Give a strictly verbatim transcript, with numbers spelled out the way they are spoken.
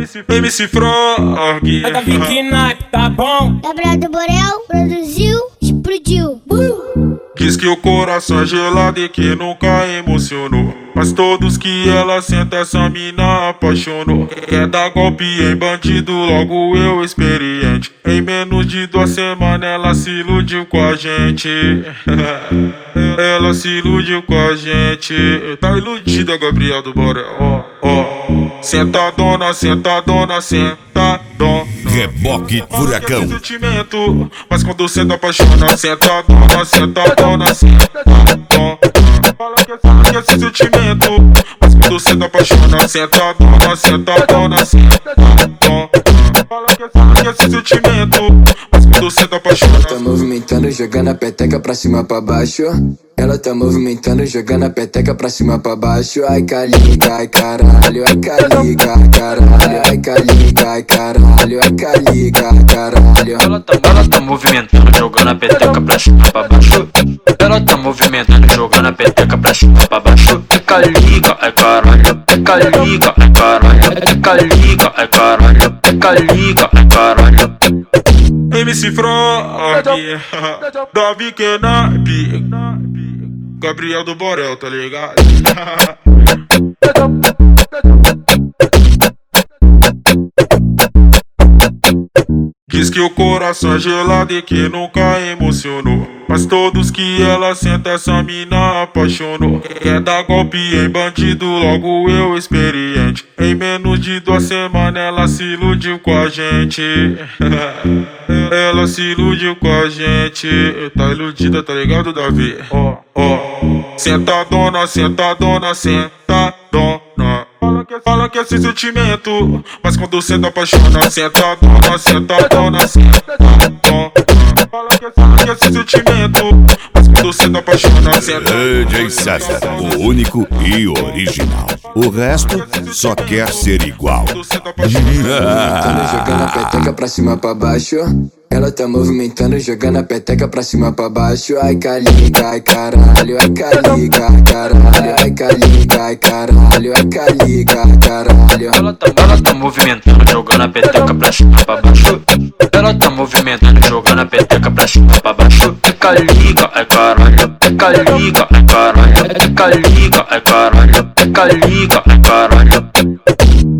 M C Frog. É da Vicky Nike, tá bom? Gabriel do Borel produziu, explodiu. Uh! Diz que o coração é gelado e que nunca emocionou, mas todos que ela senta essa mina apaixonou. Quer dar golpe em bandido, logo eu experiente. Em menos de duas semanas ela se iludiu com a gente. Ela se iludiu com a gente. Tá iludida, Gabriel do Borel. Ó, ó. Sentadona, sentadona, sentadona. Reboque Furacão. Sentimento, mas quando senta apaixona. Sentadona, sentadona, sentadona. Fala que, fala que esse sentimento, mas quando senta apaixona. Sentadona, sentadona, sentadona. Fala que, fala que esse sentimento, mas quando senta apaixona. Tá movimentando, jogando a peteca pra cima pra baixo. Ela tá movimentando, jogando a peteca pra cima pra baixo. Ai caliga, ai caralho, ai caliga, ai caralho, ai caliga, ai caralho, ai caliga, ai caralho. Ela tá, ela tá movimentando, jogando a peteca pra cima pra baixo. Ela tá movimentando, jogando a peteca pra cima pra baixo. Ai caliga, ai caralho, ai caliga, ai caralho, ai caliga, ai caralho, ai caliga, ai caralho. M C Frog, da Vicky Nike, Gabriel do Borel, tá ligado? Diz que o coração é gelado e que nunca emocionou, mas todos que ela senta essa mina apaixonou. Quer dar golpe em bandido, logo eu experiente. Em menos de duas semanas ela se iludiu com a gente. Ela se iludiu com a gente. Tá iludida, tá ligado, Davi? Ó, ó. Sentadona, sentadona, sentadona. Fala que, fala que esse sentimento, mas quando senta apaixona. Sentadona, sentadona, sentadona. Fala que, fala que esse sentimento, mas quando senta apaixona. D J César, o único e original. O resto só quer ser igual. Movimentando, jogando a peteca pra cima pra baixo. Ela tá movimentando, jogando a peteca pra cima pra baixo. Ai caliga, ai caralho, ai caliga, ai caralho, ai caliga, ai caralho, ai caliga, ai caralho. Ela tá, ela tá movimentando, jogando a peteca pra cima pra baixo. Ela tá movimentando, jogando a peteca pra cima pra baixo. Ai caliga, ai caralho, ai caliga, ai caralho, ai caliga, ai caralho, ai caliga, ai caralho.